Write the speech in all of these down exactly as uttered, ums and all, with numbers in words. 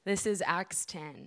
This is Acts ten.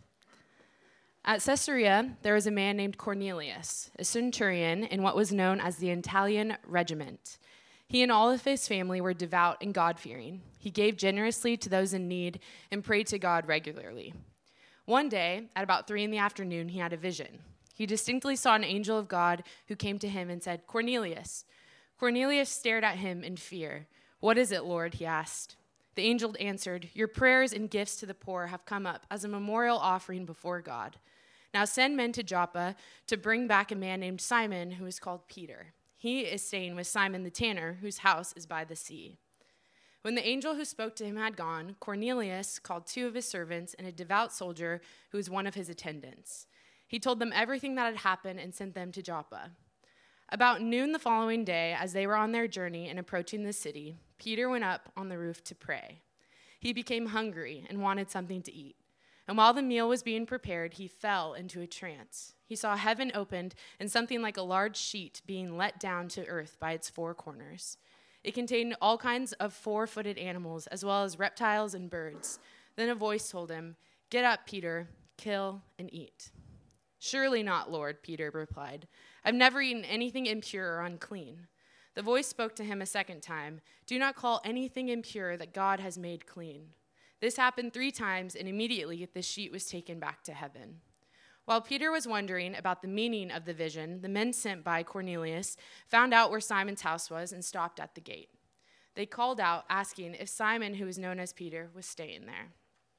At Caesarea, there was a man named Cornelius, a centurion in what was known as the Italian regiment. He and all of his family were devout and God-fearing. He gave generously to those in need and prayed to God regularly. One day, at about three in the afternoon, he had a vision. He distinctly saw an angel of God who came to him and said, "Cornelius." Cornelius stared at him in fear. "What is it, Lord?" he asked. The angel answered, "Your prayers and gifts to the poor have come up as a memorial offering before God. Now send men to Joppa to bring back a man named Simon who is called Peter. He is staying with Simon the tanner, whose house is by the sea." When the angel who spoke to him had gone, Cornelius called two of his servants and a devout soldier who was one of his attendants. He told them everything that had happened and sent them to Joppa. About noon the following day, as they were on their journey and approaching the city, Peter went up on the roof to pray. He became hungry and wanted something to eat. And while the meal was being prepared, he fell into a trance. He saw heaven opened and something like a large sheet being let down to earth by its four corners. It contained all kinds of four-footed animals, as well as reptiles and birds. Then a voice told him, "Get up, Peter, kill and eat." "Surely not, Lord," Peter replied. "I've never eaten anything impure or unclean." The voice spoke to him a second time, "Do not call anything impure that God has made clean." This happened three times, and immediately the sheet was taken back to heaven. While Peter was wondering about the meaning of the vision, the men sent by Cornelius found out where Simon's house was and stopped at the gate. They called out, asking if Simon, who was known as Peter, was staying there.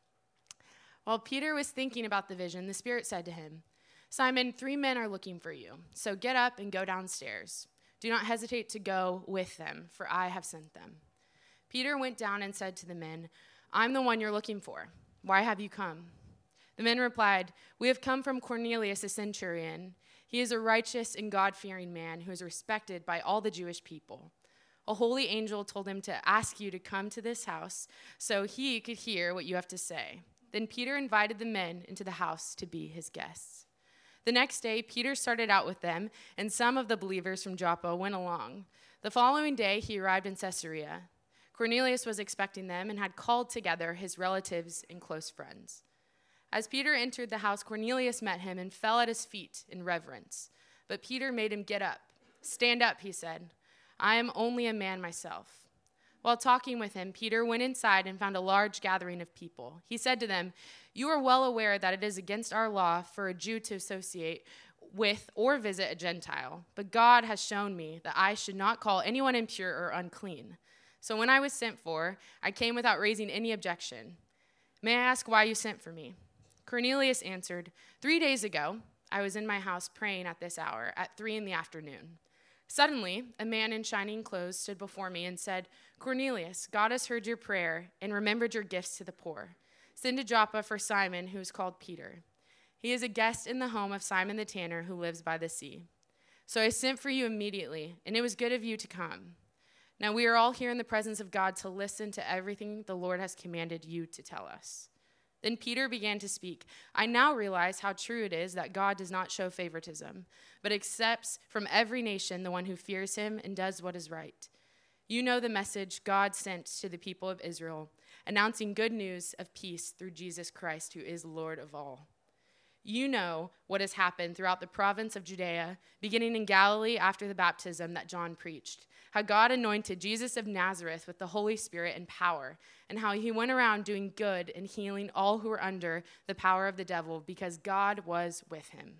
While Peter was thinking about the vision, the Spirit said to him, "Simon, three men are looking for you, so get up and go downstairs. Do not hesitate to go with them, for I have sent them." Peter went down and said to the men, "I'm the one you're looking for. Why have you come?" The men replied, "We have come from Cornelius, a centurion. He is a righteous and God-fearing man who is respected by all the Jewish people. A holy angel told him to ask you to come to this house so he could hear what you have to say." Then Peter invited the men into the house to be his guests. The next day, Peter started out with them, and some of the believers from Joppa went along. The following day, he arrived in Caesarea. Cornelius was expecting them and had called together his relatives and close friends. As Peter entered the house, Cornelius met him and fell at his feet in reverence. But Peter made him get up. "Stand up," he said. "I am only a man myself." While talking with him, Peter went inside and found a large gathering of people. He said to them, "You are well aware that it is against our law for a Jew to associate with or visit a Gentile, but God has shown me that I should not call anyone impure or unclean. So when I was sent for, I came without raising any objection. May I ask why you sent for me?" Cornelius answered, "Three days ago, I was in my house praying at this hour, at three in the afternoon. Suddenly, a man in shining clothes stood before me and said, 'Cornelius, God has heard your prayer and remembered your gifts to the poor. Send to Joppa for Simon, who is called Peter. He is a guest in the home of Simon the tanner, who lives by the sea.' So I sent for you immediately, and it was good of you to come. Now we are all here in the presence of God to listen to everything the Lord has commanded you to tell us." Then Peter began to speak. "I now realize how true it is that God does not show favoritism, but accepts from every nation the one who fears him and does what is right. You know the message God sent to the people of Israel, announcing good news of peace through Jesus Christ, who is Lord of all. You know what has happened throughout the province of Judea, beginning in Galilee after the baptism that John preached, how God anointed Jesus of Nazareth with the Holy Spirit and power, and how he went around doing good and healing all who were under the power of the devil, because God was with him.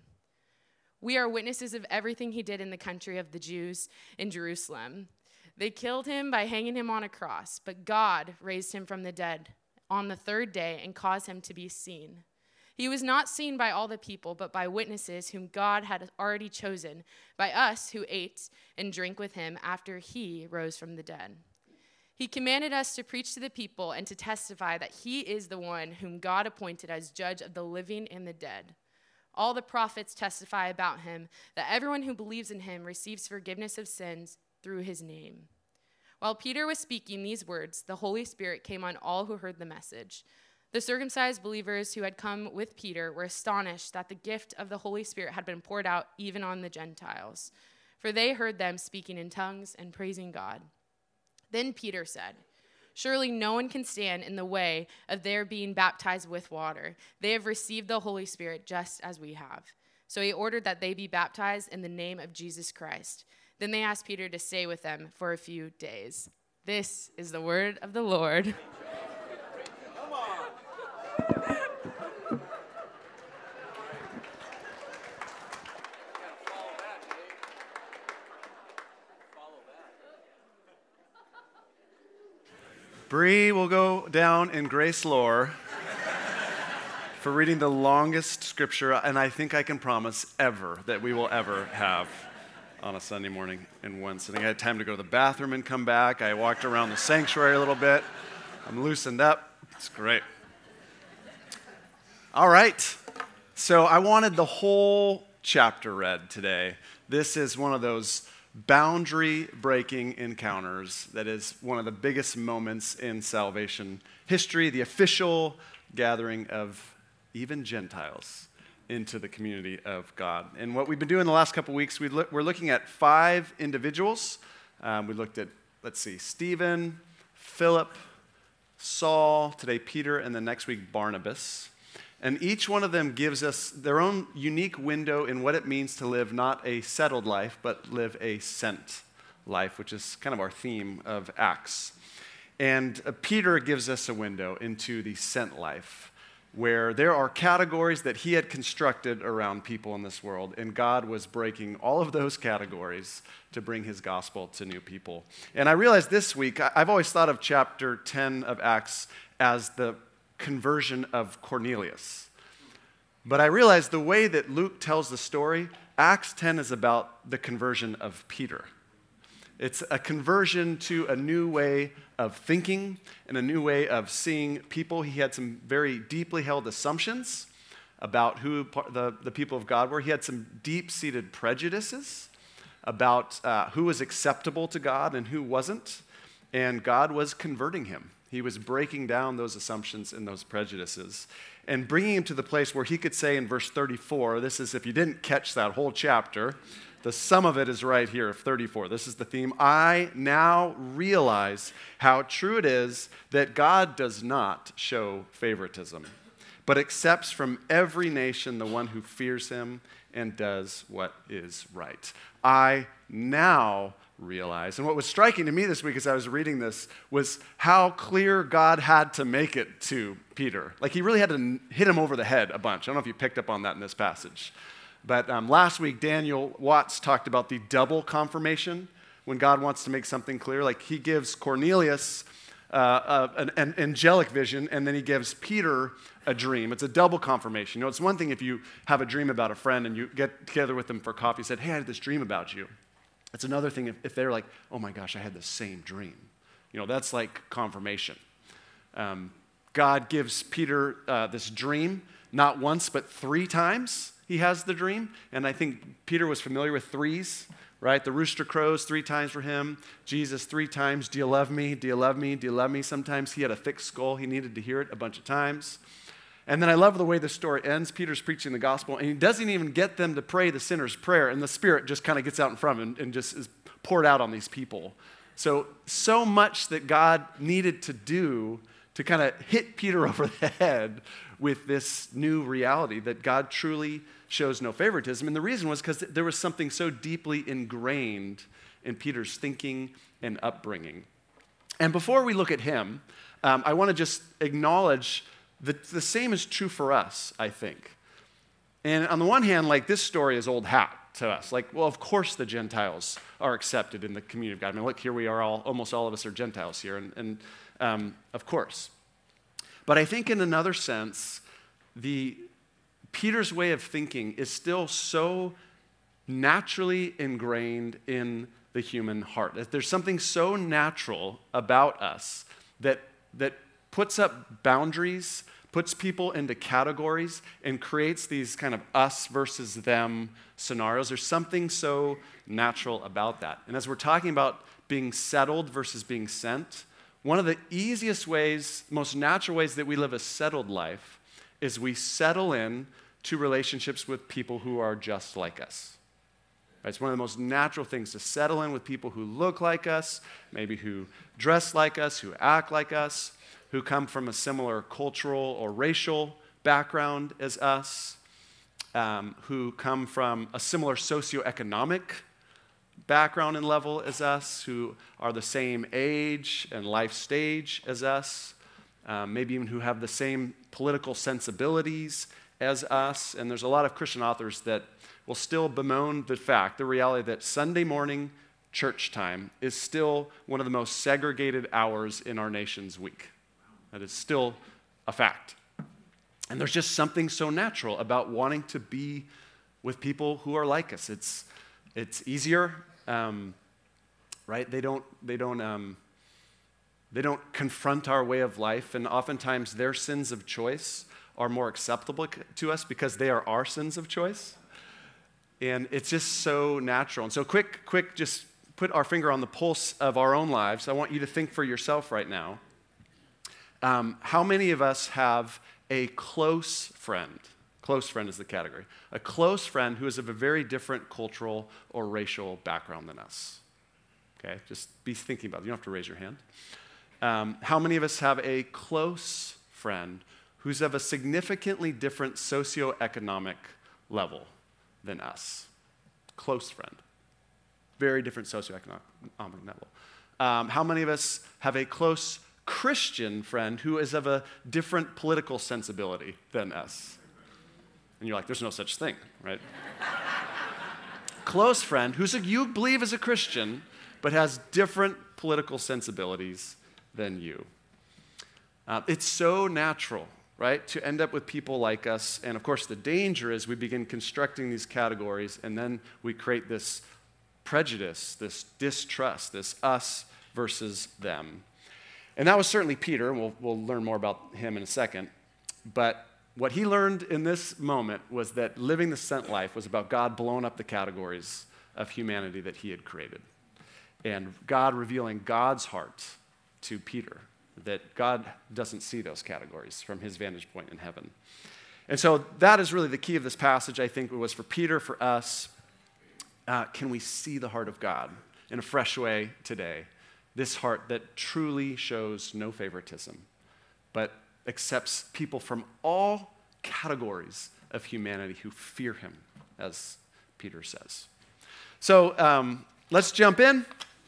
We are witnesses of everything he did in the country of the Jews in Jerusalem. They killed him by hanging him on a cross, but God raised him from the dead on the third day and caused him to be seen. He was not seen by all the people, but by witnesses whom God had already chosen, by us who ate and drank with him after he rose from the dead. He commanded us to preach to the people and to testify that he is the one whom God appointed as judge of the living and the dead. All the prophets testify about him, that everyone who believes in him receives forgiveness of sins through his name." While Peter was speaking these words, the Holy Spirit came on all who heard the message. The circumcised believers who had come with Peter were astonished that the gift of the Holy Spirit had been poured out even on the Gentiles, for they heard them speaking in tongues and praising God. Then Peter said, Surely no one can stand in the way of their being baptized with water. They have received the Holy Spirit just as we have." So he ordered that they be baptized in the name of Jesus Christ. Then they asked Peter to stay with them for a few days. This is the word of the Lord. Come on. Bree will go down in Grace lore for reading the longest scripture, and I think I can promise ever that we will ever have on a Sunday morning in one sitting. I had time to go to the bathroom and come back. I walked around the sanctuary a little bit. I'm loosened up. It's great. All right. So I wanted the whole chapter read today. This is one of those boundary-breaking encounters that is one of the biggest moments in salvation history, the official gathering of even Gentiles into the community of God. And what we've been doing the last couple weeks, we look, we're looking at five individuals. Um, we looked at, let's see, Stephen, Philip, Saul, today Peter, and then next week Barnabas. And each one of them gives us their own unique window in what it means to live not a settled life, but live a sent life, which is kind of our theme of Acts. And uh, Peter gives us a window into the sent life, where there are categories that he had constructed around people in this world, and God was breaking all of those categories to bring his gospel to new people. And I realized this week, I've always thought of chapter ten of Acts as the conversion of Cornelius. But I realized the way that Luke tells the story, Acts ten is about the conversion of Peter. It's a conversion to a new way of thinking and a new way of seeing people. He had some very deeply held assumptions about who the, the people of God were. He had some deep-seated prejudices about uh, who was acceptable to God and who wasn't. And God was converting him. He was breaking down those assumptions and those prejudices and bringing him to the place where he could say in verse thirty-four, this is if you didn't catch that whole chapter, the sum of it is right here, thirty-four. This is the theme. I now realize how true it is that God does not show favoritism, but accepts from every nation the one who fears him and does what is right. I now realize. And what was striking to me this week as I was reading this was how clear God had to make it to Peter. Like he really had to hit him over the head a bunch. I don't know if you picked up on that in this passage. But um, last week, Daniel Watts talked about the double confirmation when God wants to make something clear. Like he gives Cornelius uh, uh, an, an angelic vision, and then he gives Peter a dream. It's a double confirmation. You know, it's one thing if you have a dream about a friend and you get together with them for coffee and said, hey, I had this dream about you. It's another thing if, if they're like, oh my gosh, I had the same dream. You know, that's like confirmation. Um, God gives Peter uh, this dream, not once, but three times he has the dream. And I think Peter was familiar with threes, right? The rooster crows three times for him. Jesus three times. Do you love me? Do you love me? Do you love me? Sometimes he had a thick skull. He needed to hear it a bunch of times. And then I love the way the story ends. Peter's preaching the gospel, and he doesn't even get them to pray the sinner's prayer, and the Spirit just kind of gets out in front of him and, and just is poured out on these people. So, so much that God needed to do to kind of hit Peter over the head with this new reality that God truly shows no favoritism. And the reason was because there was something so deeply ingrained in Peter's thinking and upbringing. And before we look at him, um, I want to just acknowledge that the same is true for us, I think. And on the one hand, like this story is old hat to us. Like, well, of course the Gentiles are accepted in the community of God. I mean, look, here we are all, almost all of us are Gentiles here, and, and um, of course. But I think in another sense, the Peter's way of thinking is still so naturally ingrained in the human heart. There's something so natural about us that that puts up boundaries, puts people into categories, and creates these kind of us versus them scenarios. There's something so natural about that. And as we're talking about being settled versus being sent, one of the easiest ways, most natural ways that we live a settled life is we settle in to relationships with people who are just like us. It's one of the most natural things to settle in with people who look like us, maybe who dress like us, who act like us, who come from a similar cultural or racial background as us, um, who come from a similar socioeconomic background and level as us, who are the same age and life stage as us, um, maybe even who have the same political sensibilities as us. And there's a lot of Christian authors that will still bemoan the fact, the reality that Sunday morning church time is still one of the most segregated hours in our nation's week. That is still a fact. And there's just something so natural about wanting to be with people who are like us. It's it's easier, um, right? They don't they don't um, they don't confront our way of life, and oftentimes their sins of choice are more acceptable to us because they are our sins of choice. And it's just so natural. And so quick, quick, just put our finger on the pulse of our own lives. I want you to think for yourself right now. Um, how many of us have a close friend? Close friend is the category. A close friend who is of a very different cultural or racial background than us. Okay, just be thinking about it. You don't have to raise your hand. Um, how many of us have a close friend who's of a significantly different socioeconomic level than us? Close friend. Very different socioeconomic level. Um, how many of us have a close Christian friend who is of a different political sensibility than us? And you're like, there's no such thing, right? Close friend who's a, you believe is a Christian, but has different political sensibilities than you. Uh, it's so natural, right, to end up with people like us. And of course, the danger is we begin constructing these categories, and then we create this prejudice, this distrust, this us versus them. And that was certainly Peter, and we'll, we'll learn more about him in a second. But what he learned in this moment was that living the sent life was about God blowing up the categories of humanity that he had created. And God revealing God's heart to Peter, that God doesn't see those categories from his vantage point in heaven. And so that is really the key of this passage, I think it was for Peter, for us. Uh, can we see the heart of God in a fresh way today? This heart that truly shows no favoritism, but accepts people from all categories of humanity who fear him, as Peter says. So um, let's jump in.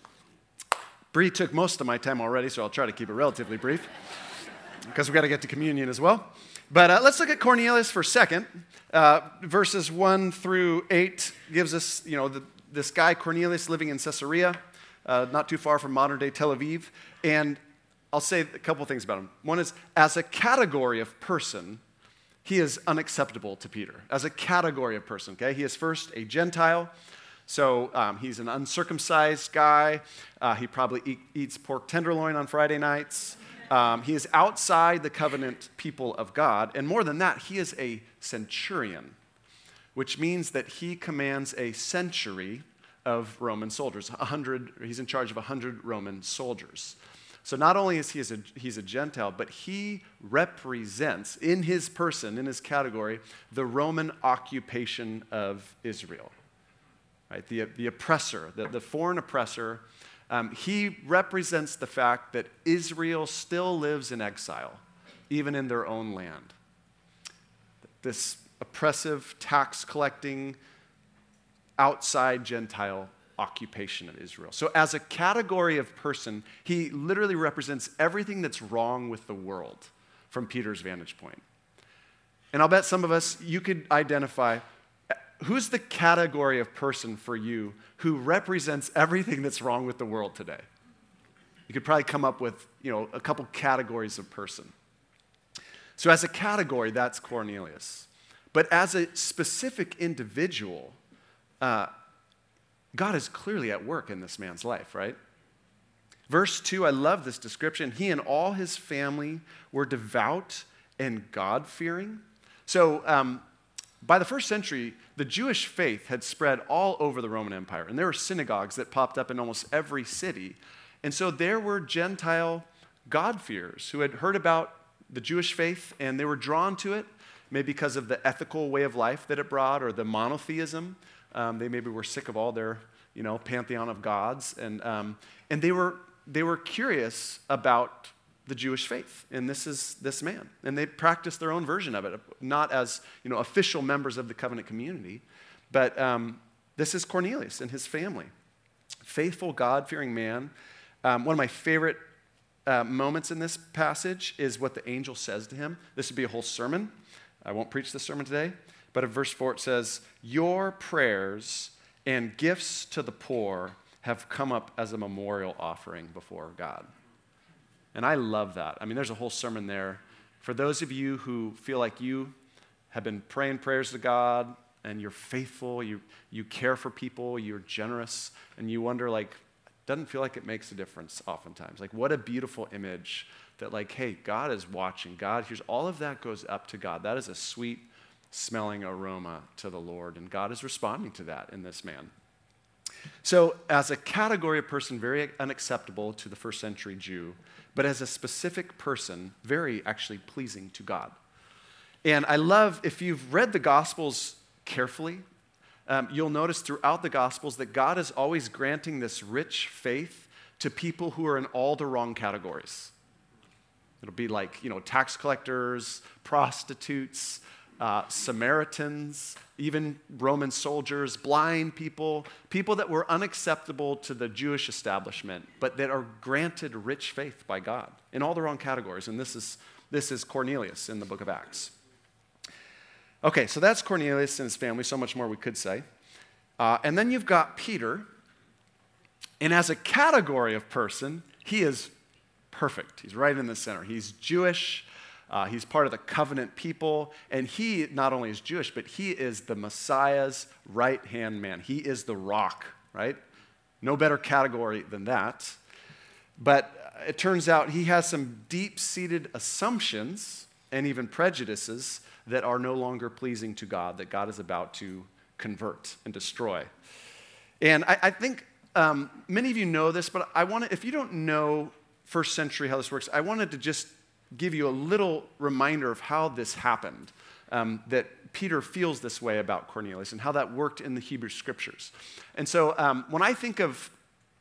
Bree took most of my time already, so I'll try to keep it relatively brief because we've got to get to communion as well. But uh, let's look at Cornelius for a second. Uh, verses one through eight gives us, you know, the, this guy Cornelius living in Caesarea, uh, not too far from modern-day Tel Aviv. And I'll say a couple things about him. One is, as a category of person, he is unacceptable to Peter. As a category of person, okay? He is first a Gentile. So um, he's an uncircumcised guy. Uh, he probably eat, eats pork tenderloin on Friday nights. Um, he is outside the covenant people of God. And more than that, he is a centurion, which means that he commands a century of Roman soldiers. one hundred, he's in charge of one hundred Roman soldiers. So not only is he a, he's a Gentile, but he represents in his person, in his category, the Roman occupation of Israel. Right, the, the oppressor, the, the foreign oppressor, um, he represents the fact that Israel still lives in exile, even in their own land. This oppressive, tax-collecting, outside Gentile occupation of Israel. So as a category of person, he literally represents everything that's wrong with the world from Peter's vantage point. And I'll bet some of us, you could identify who's the category of person for you who represents everything that's wrong with the world today? You could probably come up with, you know, a couple categories of person. So as a category, that's Cornelius. But as a specific individual, uh, God is clearly at work in this man's life, right? Verse two, I love this description. He and all his family were devout and God-fearing. So, um, by the first century, the Jewish faith had spread all over the Roman Empire, and there were synagogues that popped up in almost every city. And so there were Gentile God-fearers who had heard about the Jewish faith, and they were drawn to it, maybe because of the ethical way of life that it brought or the monotheism Um, they maybe were sick of all their, you know, pantheon of gods. And, um, and they were they were curious about the Jewish faith. And this is this man. And they practiced their own version of it, not as, you know, official members of the covenant community, but um, this is Cornelius and his family. Faithful, God-fearing man. Um, one of my favorite uh, moments in this passage is what the angel says to him. This would be a whole sermon. I won't preach this sermon today, but in verse four it says, "Your prayers and gifts to the poor have come up as a memorial offering before God." And I love that. I mean, there's a whole sermon there. For those of you who feel like you have been praying prayers to God and you're faithful, you, you care for people, you're generous, and you wonder, like, it doesn't feel like it makes a difference oftentimes. Like, what a beautiful image that, like, hey, God is watching. God hears. All of that goes up to God. That is a sweet smelling aroma to the Lord, and God is responding to that in this man. So as a category of person, very unacceptable to the first century Jew, but as a specific person, very actually pleasing to God. And I love, if you've read the Gospels carefully, um, you'll notice throughout the Gospels that God is always granting this rich faith to people who are in all the wrong categories. It'll be like, you know, tax collectors, prostitutes, uh, Samaritans, even Roman soldiers, blind people, people that were unacceptable to the Jewish establishment, but that are granted rich faith by God in all the wrong categories. And this is this is Cornelius in the book of Acts. Okay, so that's Cornelius and his family. So much more we could say. Uh, and then you've got Peter. And as a category of person, he is perfect. He's right in the center. He's Jewish. Uh, he's part of the covenant people. And he not only is Jewish, but he is the Messiah's right-hand man. He is the rock, right? No better category than that. But it turns out he has some deep-seated assumptions and even prejudices that are no longer pleasing to God, that God is about to convert and destroy. And I, I think um, many of you know this, but I want to, if you don't know first century how this works, I wanted to just give you a little reminder of how this happened, um, that Peter feels this way about Cornelius and how that worked in the Hebrew Scriptures. And so um, when I think of,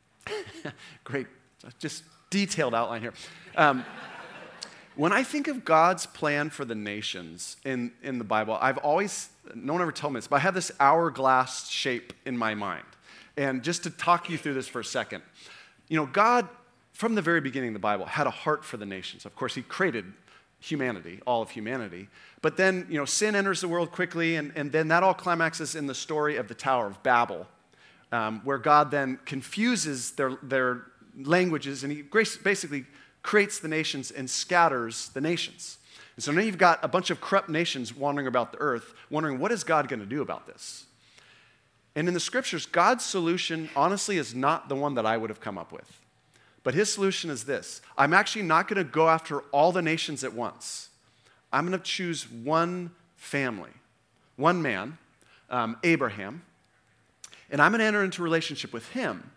great, just detailed outline here. Um, When I think of God's plan for the nations in, in the Bible, I've always, no one ever told me this, but I have this hourglass shape in my mind. And just to talk you through this for a second, you know, God, from the very beginning of the Bible, had a heart for the nations. Of course, he created humanity, all of humanity. But then, you know, sin enters the world quickly, and, and then that all climaxes in the story of the Tower of Babel, um, where God then confuses their, their languages, and he basically creates the nations and scatters the nations. And so now you've got a bunch of corrupt nations wandering about the earth, wondering, what is God going to do about this? And in the Scriptures, God's solution, honestly, is not the one that I would have come up with. But his solution is this. I'm actually not going to go after all the nations at once. I'm going to choose one family, one man, um, Abraham, and I'm going to enter into a relationship with him.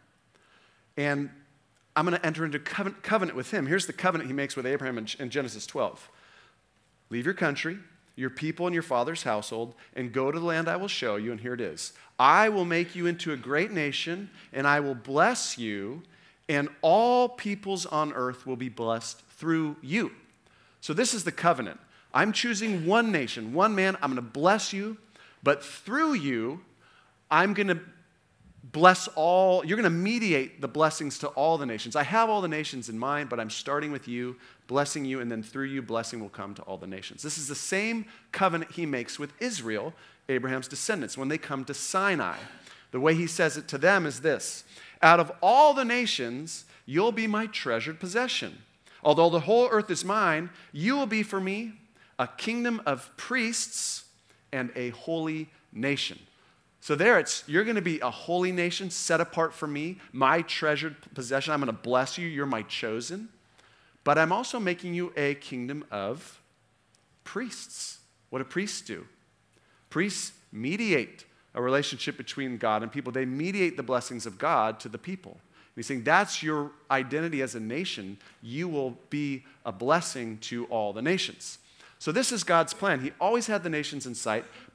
And I'm going to enter into covenant with him. Here's the covenant he makes with Abraham in Genesis twelve. Leave your country, your people, and your father's household, and go to the land I will show you, and here it is. I will make you into a great nation, and I will bless you, and all peoples on earth will be blessed through you. So this is the covenant. I'm choosing one nation, one man. I'm going to bless you, but through you, I'm going to bless all, you're going to mediate the blessings to all the nations. I have all the nations in mind, but I'm starting with you, blessing you, and then through you, blessing will come to all the nations. This is the same covenant he makes with Israel, Abraham's descendants, when they come to Sinai. The way he says it to them is this: out of all the nations, you'll be my treasured possession. Although the whole earth is mine, you will be for me a kingdom of priests and a holy nation. So there it's, you're going to be a holy nation set apart for me, my treasured possession. I'm going to bless you. You're my chosen. But I'm also making you a kingdom of priests. What do priests do? Priests mediate a relationship between God and people. They mediate the blessings of God to the people. And he's saying that's your identity as a nation. You will be a blessing to all the nations. So this is God's plan. He always had the nations in sight, but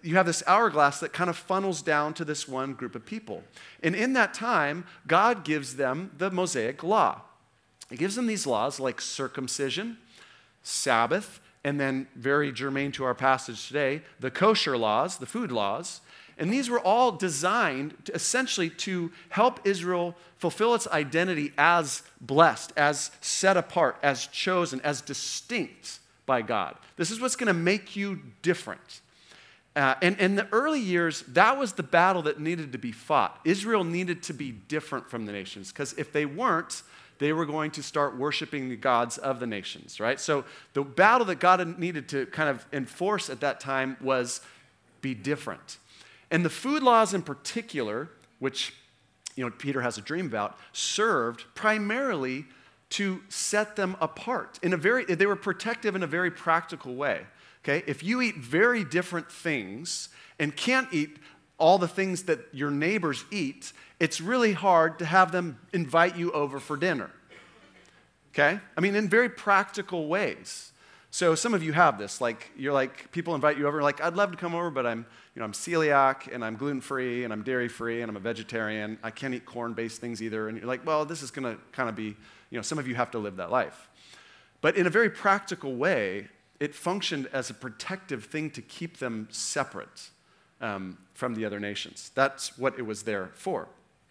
you have this hourglass that kind of funnels down to this one group of people. And in that time, God gives them the Mosaic law. He gives them these laws like circumcision, Sabbath, and then very germane to our passage today, the kosher laws, the food laws. And these were all designed to, essentially to help Israel fulfill its identity as blessed, as set apart, as chosen, as distinct by God. This is what's going to make you different. Uh, and in the early years, that was the battle that needed to be fought. Israel needed to be different from the nations, because if they weren't, they were going to start worshiping the gods of the nations, right? So the battle that God needed to kind of enforce at that time was be different. And the food laws in particular, which, you know, Peter has a dream about, served primarily to set them apart. In a very, they were protective in a very practical way. Okay? If you eat very different things and can't eat all the things that your neighbors eat, it's really hard to have them invite you over for dinner. Okay? I mean, in very practical ways. So some of you have this, like, you're like, people invite you over, like, I'd love to come over, but I'm, you know, I'm celiac, and I'm gluten-free, and I'm dairy-free, and I'm a vegetarian. I can't eat corn-based things either. And you're like, well, this is going to kind of be, you know, some of you have to live that life. But in a very practical way, it functioned as a protective thing to keep them separate um, from the other nations. That's what it was there for.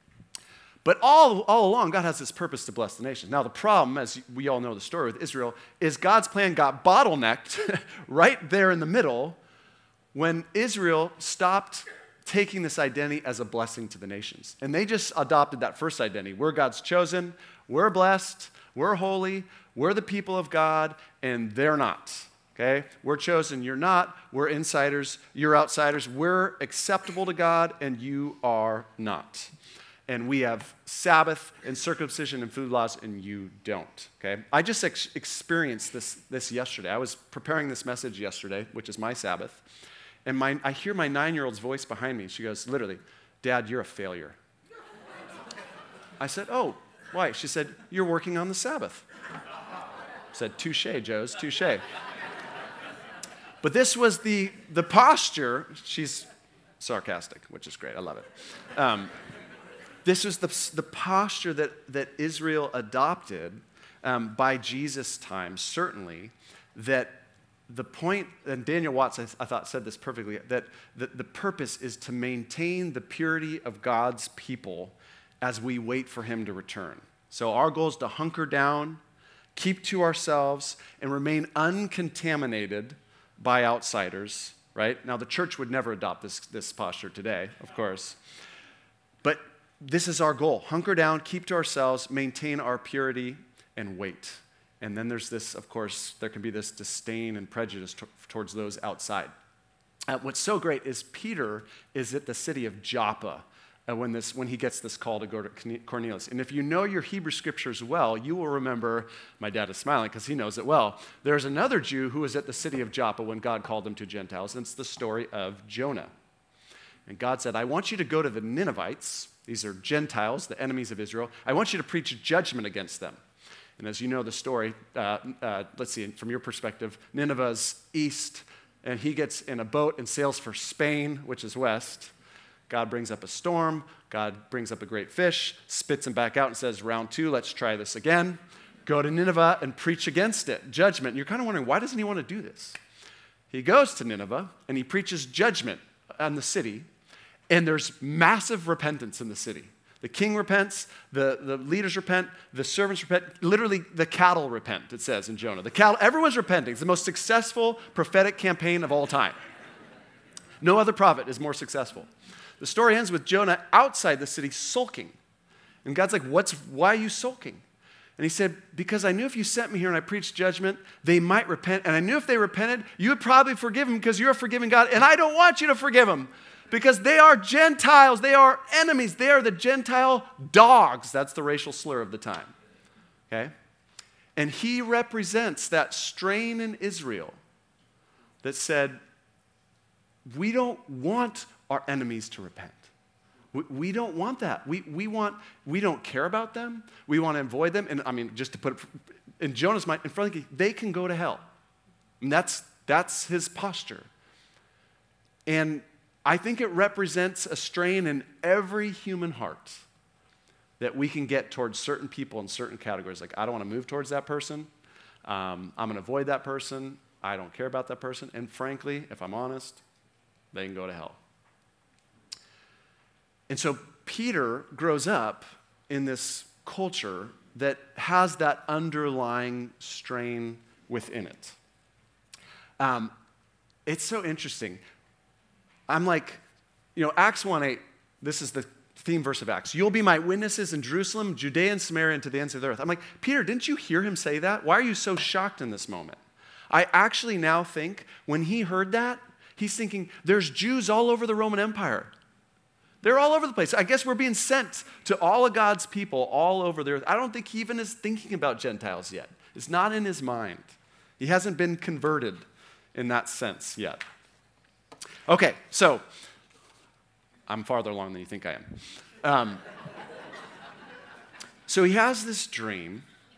But all, all along, God has this purpose to bless the nations. Now, the problem, as we all know the story with Israel, is God's plan got bottlenecked right there in the middle when Israel stopped taking this identity as a blessing to the nations. And they just adopted that first identity. We're God's chosen, we're blessed, we're holy, we're the people of God, and they're not. Okay? We're chosen, you're not. We're insiders, you're outsiders. We're acceptable to God, and you are not. And we have Sabbath and circumcision and food laws, and you don't, okay? I just ex- experienced this, this yesterday. I was preparing this message yesterday, which is my Sabbath, and my, I hear my nine-year-old's voice behind me. She goes, literally, Dad, you're a failure. I said, oh, why? She said, you're working on the Sabbath. I said, touche, Joes, touche. But this was the, the posture. She's sarcastic, which is great. I love it. Um, This was the, the posture that, that Israel adopted um, by Jesus' time, certainly, that the point, and Daniel Watts, I, I thought, said this perfectly, that the, the purpose is to maintain the purity of God's people as we wait for him to return. So our goal is to hunker down, keep to ourselves, and remain uncontaminated by outsiders, right? Now, the church would never adopt this, this posture today, of course. But this is our goal. Hunker down, keep to ourselves, maintain our purity, and wait. And then there's this, of course, there can be this disdain and prejudice t- towards those outside. Uh, what's so great is Peter is at the city of Joppa uh, when, this, when he gets this call to go to Cornelius. And if you know your Hebrew scriptures well, you will remember, my dad is smiling because he knows it well, there's another Jew who was at the city of Joppa when God called him to Gentiles, and it's the story of Jonah. And God said, I want you to go to the Ninevites. These are Gentiles, the enemies of Israel. I want you to preach judgment against them. And as you know the story, uh, uh, let's see, from your perspective, Nineveh's east, and he gets in a boat and sails for Spain, which is west. God brings up a storm. God brings up a great fish, spits him back out and says, round two, let's try this again. Go to Nineveh and preach against it, judgment. And you're kind of wondering, why doesn't he want to do this? He goes to Nineveh, and he preaches judgment on the city. And there's massive repentance in the city. The king repents, the, the leaders repent, the servants repent, literally the cattle repent, it says in Jonah. The cattle, everyone's repenting. It's the most successful prophetic campaign of all time. No other prophet is more successful. The story ends with Jonah outside the city sulking. And God's like, What's, why are you sulking? And he said, because I knew if you sent me here and I preached judgment, they might repent. And I knew if they repented, you would probably forgive them because you're a forgiving God. And I don't want you to forgive them. Because they are Gentiles, they are enemies, they are the Gentile dogs. That's the racial slur of the time, okay? And he represents that strain in Israel that said, we don't want our enemies to repent. We, we don't want that. We, we want, we don't care about them. We want to avoid them. And I mean, just to put it in Jonah's mind, in front of you, they can go to hell. And that's, that's his posture. And I think it represents a strain in every human heart that we can get towards certain people in certain categories. Like, I don't want to move towards that person. Um, I'm going to avoid that person. I don't care about that person. And frankly, if I'm honest, they can go to hell. And so Peter grows up in this culture that has that underlying strain within it. Um, it's so interesting. I'm like, you know, Acts one eight, this is the theme verse of Acts. You'll be my witnesses in Jerusalem, Judea, and Samaria, and to the ends of the earth. I'm like, Peter, didn't you hear him say that? Why are you so shocked in this moment? I actually now think when he heard that, he's thinking, there's Jews all over the Roman Empire. They're all over the place. I guess we're being sent to all of God's people all over the earth. I don't think he even is thinking about Gentiles yet. It's not in his mind. He hasn't been converted in that sense yet. Okay, so I'm farther along than you think I am. Um, so he has this dream,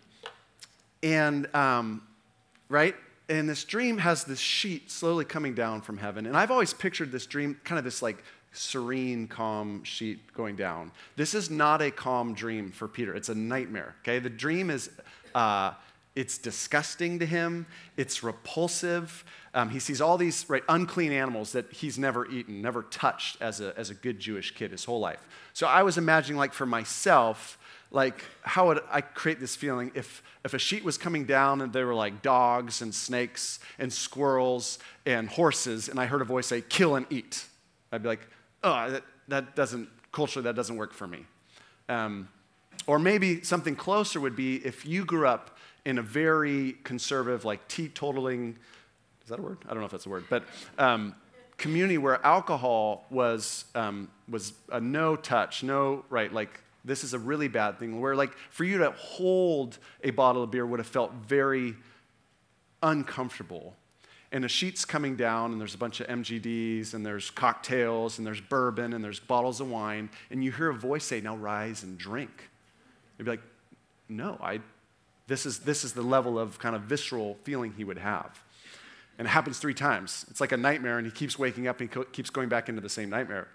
and um, right? And this dream has this sheet slowly coming down from heaven. And I've always pictured this dream, kind of this like serene, calm sheet going down. This is not a calm dream for Peter. It's a nightmare, okay? The dream is, uh, it's disgusting to him. It's repulsive. Um, he sees all these right unclean animals that he's never eaten, never touched as a, as a good Jewish kid his whole life. So I was imagining, like, for myself, like, how would I create this feeling if, if a sheet was coming down and there were like dogs and snakes and squirrels and horses, and I heard a voice say, kill and eat. I'd be like, oh, that, that doesn't, culturally, that doesn't work for me. Um, or maybe something closer would be if you grew up in a very conservative, like teetotaling, is that a word? I don't know if that's a word, but um, community where alcohol was um, was a no touch, no, right, like this is a really bad thing, where like for you to hold a bottle of beer would have felt very uncomfortable. And a sheet's coming down, and there's a bunch of M G Ds, and there's cocktails, and there's bourbon, and there's bottles of wine, and you hear a voice say, now rise and drink. You'd be like, no, I, this is, this is the level of kind of visceral feeling he would have. And it happens three times. It's like a nightmare, and he keeps waking up, and he co- keeps going back into the same nightmare.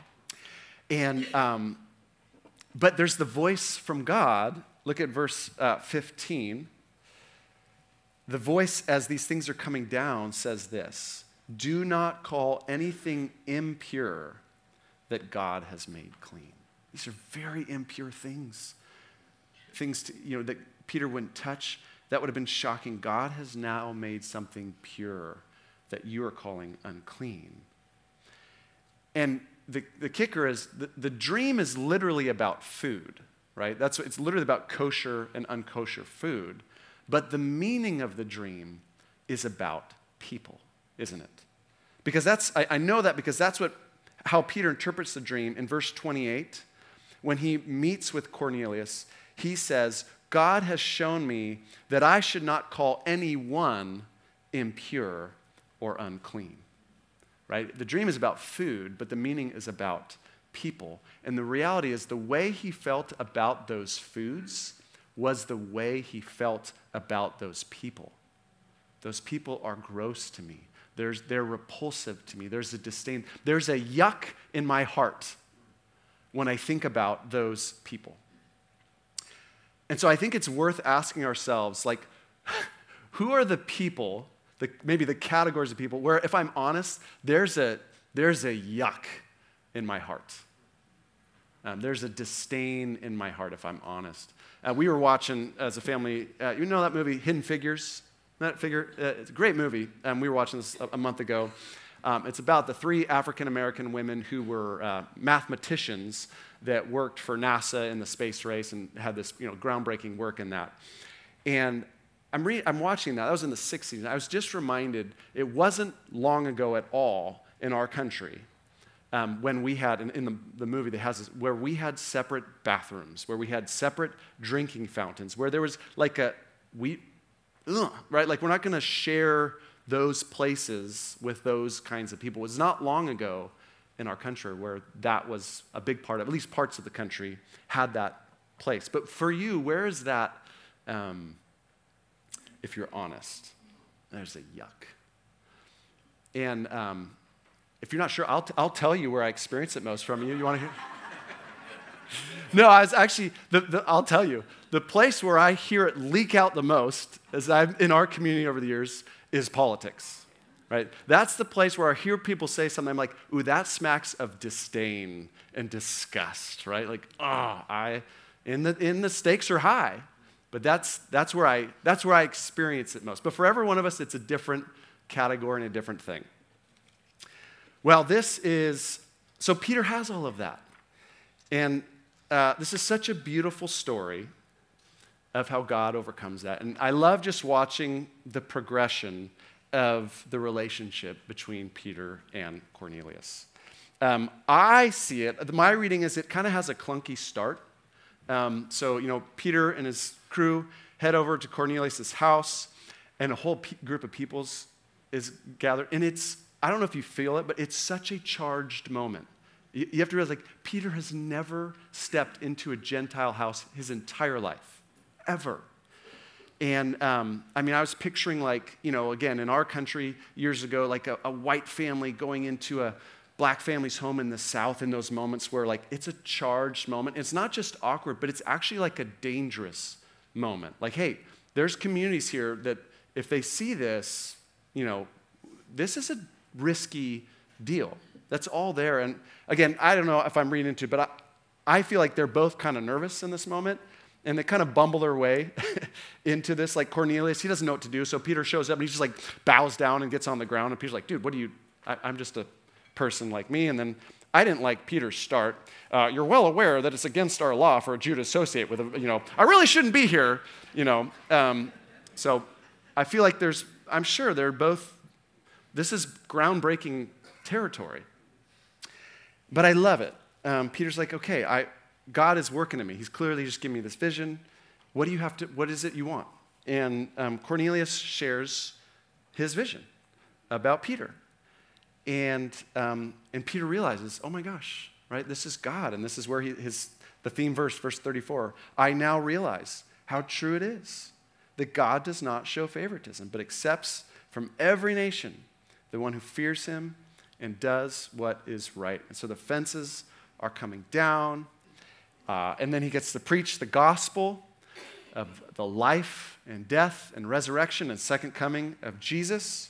And, um, but there's the voice from God. Look at verse uh, fifteen. The voice, as these things are coming down, says this: do not call anything impure that God has made clean. These are very impure things. Things to, you know, that Peter wouldn't touch. That would have been shocking. God has now made something pure that you are calling unclean. And the, the kicker is the, the dream is literally about food, right? That's what, it's literally about kosher and unkosher food. But the meaning of the dream is about people, isn't it? Because that's, I, I know that because that's what, how Peter interprets the dream in verse twenty-eight. When he meets with Cornelius, he says, God has shown me that I should not call anyone impure or unclean, right? The dream is about food, but the meaning is about people. And the reality is the way he felt about those foods was the way he felt about those people. Those people are gross to me. There's, they're repulsive to me. There's a disdain. There's a yuck in my heart when I think about those people. And so I think it's worth asking ourselves, like, who are the people, the, maybe the categories of people, where if I'm honest, there's a, there's a yuck in my heart. Um, there's a disdain in my heart, if I'm honest. Uh, we were watching as a family, uh, you know that movie, Hidden Figures? That figure, uh, it's a great movie. Um, we were watching this a, a month ago. Um, it's about the three African-American women who were uh, mathematicians that worked for NASA in the space race and had this, you know, groundbreaking work in that. And I'm, re- I'm watching that. That was in the sixties. And I was just reminded it wasn't long ago at all in our country um, when we had, in, in the, the movie that has this, where we had separate bathrooms, where we had separate drinking fountains, where there was like a, we, ugh, right? Like we're not going to share those places with those kinds of people. It was not long ago in our country where that was a big part of, at least parts of the country had that place. But for you, where is that, um, if you're honest? There's a yuck. And um, if you're not sure, I'll, t- I'll tell you where I experience it most from. You, you want to hear? No, I was actually, the, the, I'll tell you, the place where I hear it leak out the most, as I've in our community over the years, is politics, right? That's the place where I hear people say something, I'm like, ooh, that smacks of disdain and disgust, right? Like, oh, I, in the, in the stakes are high, but that's, that's, where I, that's where I experience it most. But for every one of us, it's a different category and a different thing. Well, this is, so Peter has all of that. And uh, this is such a beautiful story of how God overcomes that. And I love just watching the progression of the relationship between Peter and Cornelius. Um, I see it, my reading is it kind of has a clunky start. Um, so, you know, Peter and his crew head over to Cornelius' house, and a whole pe- group of peoples is gathered. And it's, I don't know if you feel it, but it's such a charged moment. You, you have to realize, like, Peter has never stepped into a Gentile house his entire life, ever. And, um, I mean, I was picturing, like, you know, again, in our country years ago, like a, a white family going into a black family's home in the South in those moments where, like, it's a charged moment. It's not just awkward, but it's actually like a dangerous moment. Like, hey, there's communities here that if they see this, you know, this is a risky deal. That's all there. And again, I don't know if I'm reading into it, but I, I feel like they're both kind of nervous in this moment. And they kind of bumble their way into this. Like Cornelius, he doesn't know what to do. So Peter shows up and he just like bows down and gets on the ground. And Peter's like, dude, what do you, I, I'm just a person like me. And then I didn't like Peter's start. Uh, you're well aware that it's against our law for a Jew to associate with, a, you know, I really shouldn't be here, you know. Um, so I feel like there's, I'm sure they're both, this is groundbreaking territory. But I love it. Um, Peter's like, okay, I, God is working in me. He's clearly just giving me this vision. What do you have to, what is it you want? And um, Cornelius shares his vision about Peter. And um, and Peter realizes, oh my gosh, right? This is God. And this is where he, his, the theme verse, verse thirty-four, I now realize how true it is that God does not show favoritism, but accepts from every nation the one who fears him and does what is right. And so the fences are coming down. Uh, and then he gets to preach the gospel of the life and death and resurrection and second coming of Jesus.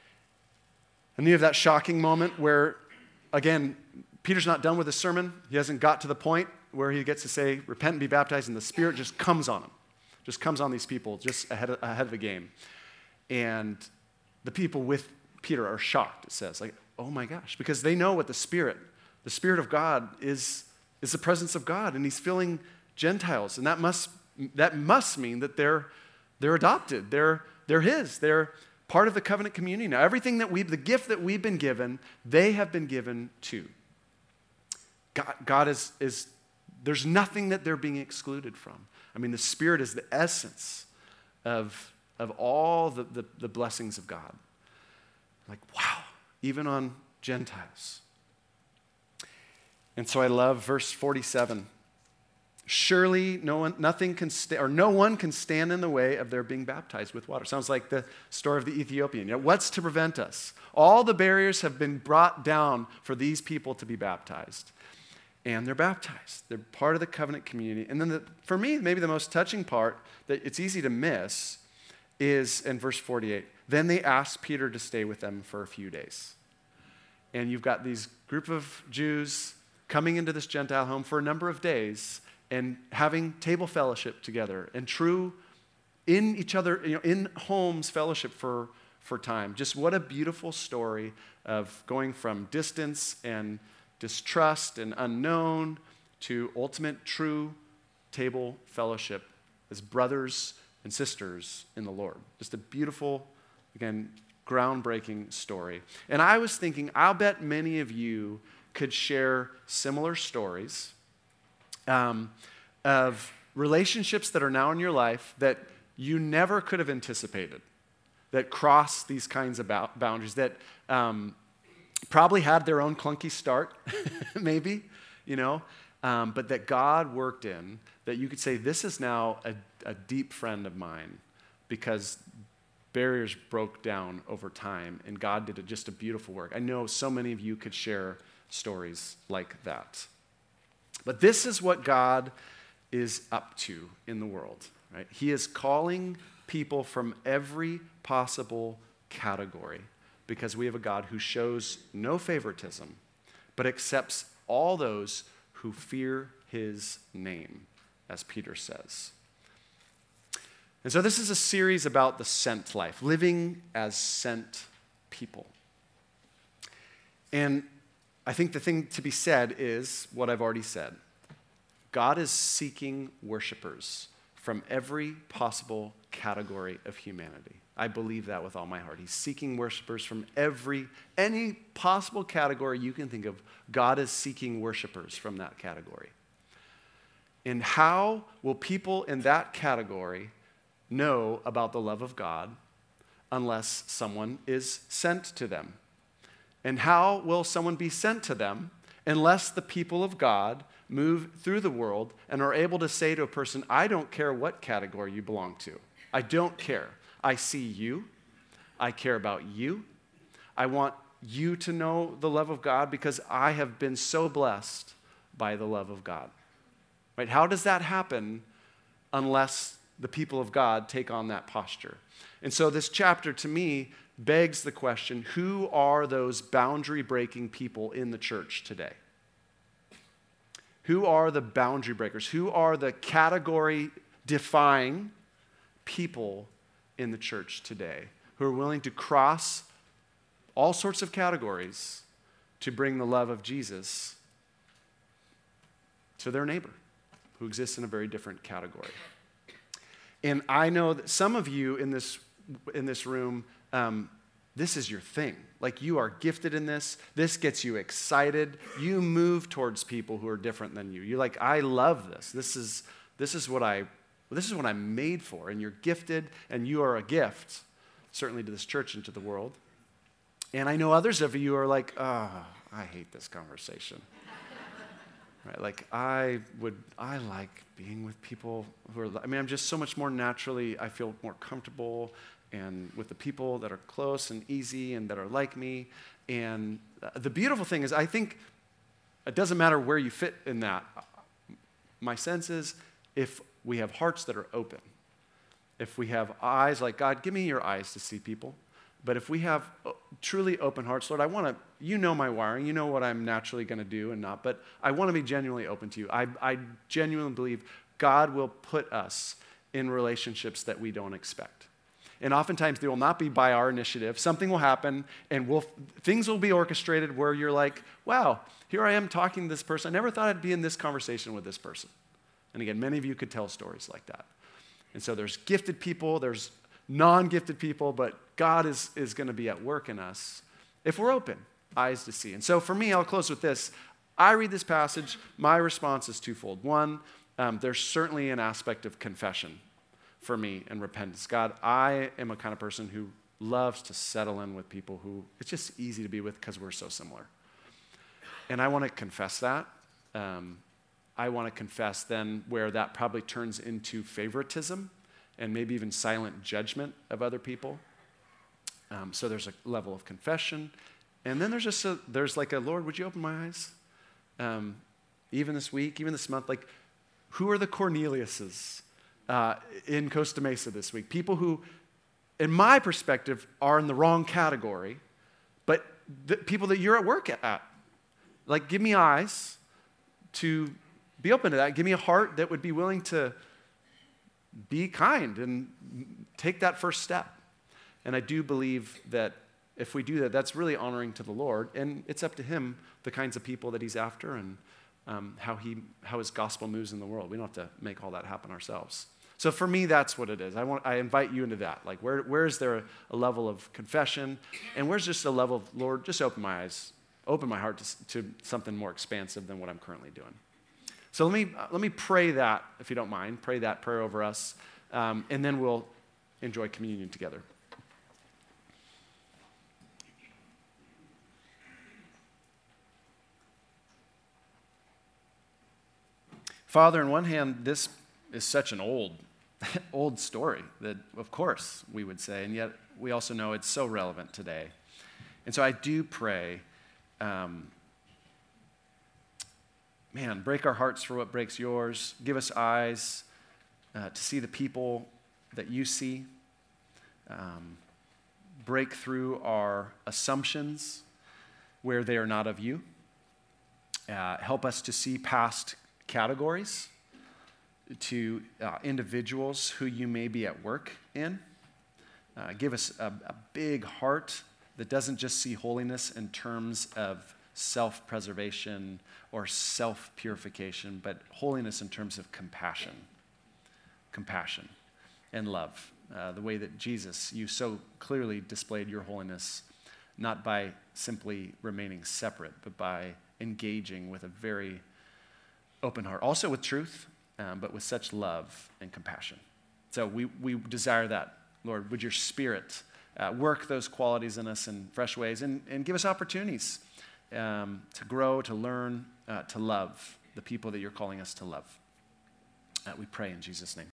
And you have that shocking moment where, again, Peter's not done with his sermon. He hasn't got to the point where he gets to say, repent and be baptized, and the Spirit just comes on him. Just comes on these people just ahead of, ahead of the game. And the people with Peter are shocked, it says. Like, oh my gosh, because they know what the Spirit, the Spirit of God is is the presence of God, and he's filling Gentiles, and that must that must mean that they're they're adopted, they're they're his, they're part of the covenant community now. Everything that we, the gift that we've been given, they have been given to. God, God is is there's nothing that they're being excluded from. I mean, the Spirit is the essence of of all the the, the blessings of God. Like, wow, even on Gentiles. And so I love verse forty-seven. Surely no one, nothing can sta- or no one can stand in the way of their being baptized with water. Sounds like the story of the Ethiopian. You know, what's to prevent us? All the barriers have been brought down for these people to be baptized. And they're baptized. They're part of the covenant community. And then the, for me, maybe the most touching part that it's easy to miss is in verse forty-eight. Then they asked Peter to stay with them for a few days. And you've got these group of Jews coming into this Gentile home for a number of days and having table fellowship together and true in each other, you know, in homes fellowship for, for time. Just what a beautiful story of going from distance and distrust and unknown to ultimate true table fellowship as brothers and sisters in the Lord. Just a beautiful, again, groundbreaking story. And I was thinking, I'll bet many of you could share similar stories um, of relationships that are now in your life that you never could have anticipated, that cross these kinds of boundaries, that um, probably had their own clunky start, maybe, you know, um, but that God worked in, that you could say, this is now a, a deep friend of mine because barriers broke down over time, and God did a, just a beautiful work. I know so many of you could share stories like that. But this is what God is up to in the world, right? He is calling people from every possible category because we have a God who shows no favoritism, but accepts all those who fear his name, as Peter says. And so this is a series about the sent life, living as sent people. And I think the thing to be said is what I've already said. God is seeking worshipers from every possible category of humanity. I believe that with all my heart. He's seeking worshipers from every, any possible category you can think of. God is seeking worshipers from that category. And how will people in that category know about the love of God unless someone is sent to them? And how will someone be sent to them unless the people of God move through the world and are able to say to a person, I don't care what category you belong to. I don't care. I see you. I care about you. I want you to know the love of God because I have been so blessed by the love of God. Right? How does that happen unless the people of God take on that posture? And so this chapter, to me, begs the question, who are those boundary-breaking people in the church today? Who are the boundary breakers? Who are the category-defying people in the church today who are willing to cross all sorts of categories to bring the love of Jesus to their neighbor who exists in a very different category? And I know that some of you in this in this room, um, this is your thing. Like, you are gifted in this. This gets you excited. You move towards people who are different than you. You're like, I love this. This is this is what I this is what I'm made for. And you're gifted, and you are a gift, certainly to this church and to the world. And I know others of you are like, oh, I hate this conversation. Right, like I would, I like being with people who are, I mean, I'm just so much more naturally, I feel more comfortable and with the people that are close and easy and that are like me. And the beautiful thing is, I think it doesn't matter where you fit in that. My sense is if we have hearts that are open, if we have eyes like, God, give me your eyes to see people. But if we have truly open hearts, Lord, I want to, you know my wiring, you know what I'm naturally going to do and not, but I want to be genuinely open to you. I, I genuinely believe God will put us in relationships that we don't expect. And oftentimes they will not be by our initiative. Something will happen and we'll, things will be orchestrated where you're like, wow, here I am talking to this person. I never thought I'd be in this conversation with this person. And again, many of you could tell stories like that. And so there's gifted people, there's non-gifted people, but God is, is going to be at work in us if we're open, eyes to see. And so for me, I'll close with this. I read this passage, my response is twofold. One, um, there's certainly an aspect of confession for me and repentance. God, I am a kind of person who loves to settle in with people who it's just easy to be with because we're so similar. And I want to confess that. Um, I want to confess then where that probably turns into favoritism and maybe even silent judgment of other people. Um, so there's a level of confession. And then there's just a, there's like a, Lord, would you open my eyes? Um, even this week, even this month, like, who are the Corneliuses uh, in Costa Mesa this week? People who, in my perspective, are in the wrong category, but the people that you're at work at. Like, give me eyes to be open to that. Give me a heart that would be willing to be kind and take that first step. And I do believe that if we do that, that's really honoring to the Lord. And it's up to him, the kinds of people that he's after and um, how he how his gospel moves in the world. We don't have to make all that happen ourselves. So for me, that's what it is. I want I invite you into that. Like, where where is there a, a level of confession? And where's just a level of, Lord, just open my eyes, open my heart to, to something more expansive than what I'm currently doing. So let me uh, let me pray that, if you don't mind, pray that prayer over us, um, and then we'll enjoy communion together. Father, on one hand, this is such an old old story that, of course, we would say, and yet we also know it's so relevant today. And so I do pray, um, man, break our hearts for what breaks yours. Give us eyes uh, to see the people that you see. Um, break through our assumptions where they are not of you. Uh, help us to see past categories to uh, individuals who you may be at work in. Uh, give us a, a big heart that doesn't just see holiness in terms of self-preservation or self-purification, but holiness in terms of compassion, compassion and love. Uh, the way that Jesus, you so clearly displayed your holiness, not by simply remaining separate, but by engaging with a very open heart, also with truth, um, but with such love and compassion. So we, we desire that. Lord, would your Spirit uh, work those qualities in us in fresh ways and, and give us opportunities um, to grow, to learn, uh, to love the people that you're calling us to love. Uh, we pray in Jesus' name.